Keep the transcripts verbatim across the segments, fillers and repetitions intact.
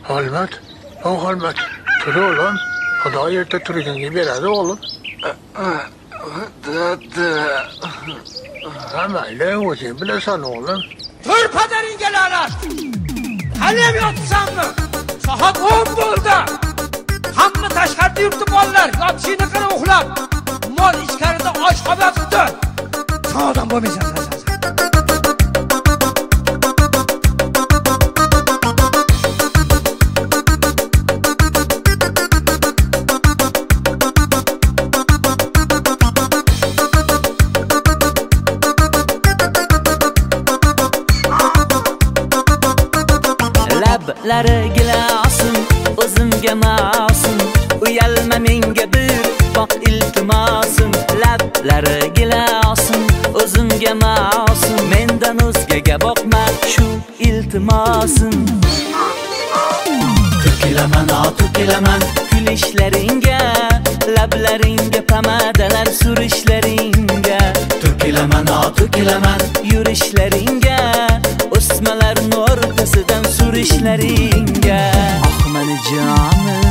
Hurmat, o hurmat. Tur oğlum. Xudo erta turganga beradi oğlum. Dada. Ha mayli, o'zing bilasan o'g'lim. Tur padaringga la'nat. Haliyam yotsanmi? Soat o'n bo'ldi. Hamma tashqarida yuribdi bolalar. Yotishini qara uxlab. Mol ichkarida osh qolibdi. So'dan bo'lmaysan sen. Lablari gilasin, o'zimga ma'sum, uyalma menga bir boq iltimosim. Lablari gilasin, o'zimga ma'sum, mendan o'zgaga boqma shu iltimosim. To'kilaman, o to'kilaman kulishlaringga, lablaringga pomadalar surishlaringga. To'kilaman, o to'kilaman yurishlaringga, o'smalarning o'rtasidan surishlaringga. Oh meni jonim,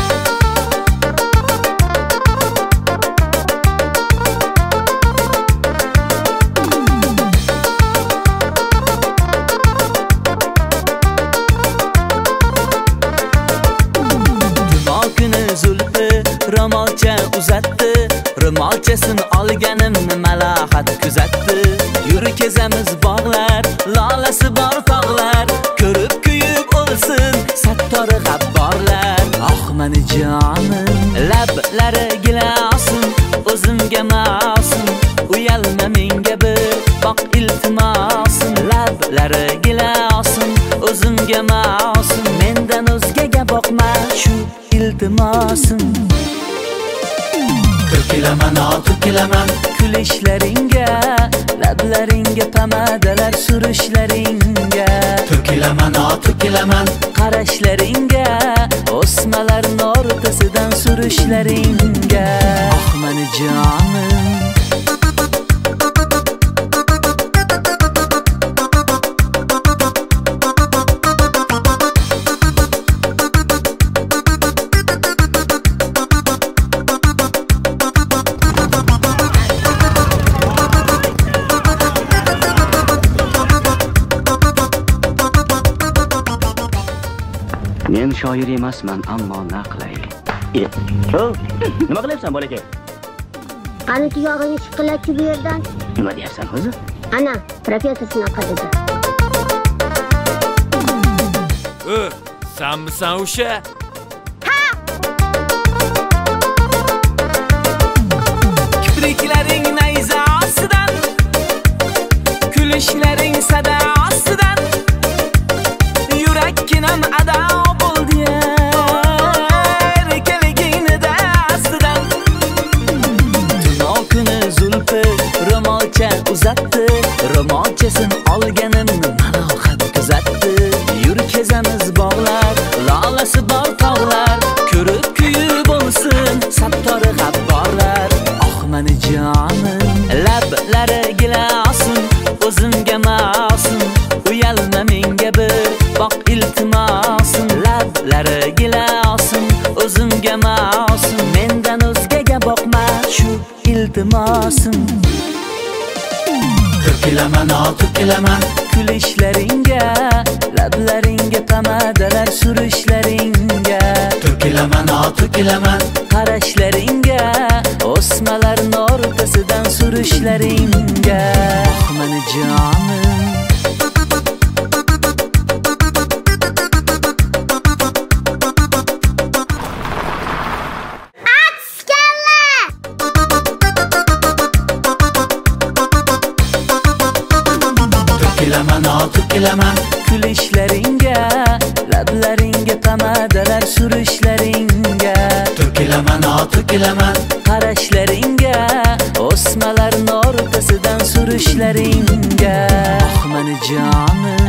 juma kuni zulfi ro'molcha uzatdi, ro'molchasini olganimni malahat kuzatdi. Yur kezamiz bog'lar, lolasi bor tog'lar, ko'rib kuyib o'lsin sattori g'abborlar. Oh meni jonim, lablari gilasin, o'zimga ma'sum, uyalma menga bir boq iltimosim. Lablari gilasin, o'zimga ma'sum, mendan o'zgaga boqma shu iltimosim. To'kilaman, o to'kilaman kulishlaringga, lablaringga pomadalar surishlaringga. To'kilaman, o to'kilaman qarashlaringga, o'smalarning o'rtasidan surishlaringga. Oh meni jonim, men shoir emasman, ammo na qilay. O, nima qilyapsan bolakay? Qani tuyog'ini chiqilakchi bu yerdan. Nima deyapsan o'zi? Ana, professor shunaqa dedi. O, sanmisan o'sha? Ha! Kipriklaring nayza ostidan, kulishlaring sada ostidan, yurakkinam ado bo'ldi erkaligingni dastidan. Tuna kuni zulfi ro'molcha uzatdi, ro'molchasini olganimni malohat kuzatdi. Yur kezamiz bog'lar, lolasi bor tog'lar, ko'rib kuyib bo'lsin sattori g'abborlar. Oh meni jonim, lablari gilasin, o'zimga ma'sum, uyalma menga bir boq iltimosim. Lablari gilasin, o'zimga ma'sum, mendan o'zgaga boqma shu iltimosim. To'kilaman, o to'kilaman kulishlaringga, lablaringga pomadalar surishlaringga. To'kilaman, o to'kilaman qarashlaringga, o'smalarning o'rtasidan surishlaringga. Oh meni jonim, to'kilaman, o to'kilaman kulishlaringga, lablaringga pomadalar surishlaringga. To'kilaman, o to'kilaman qarashlaringga, o'smalarning o'rtasidan surishlaringga. Oh meni jonim,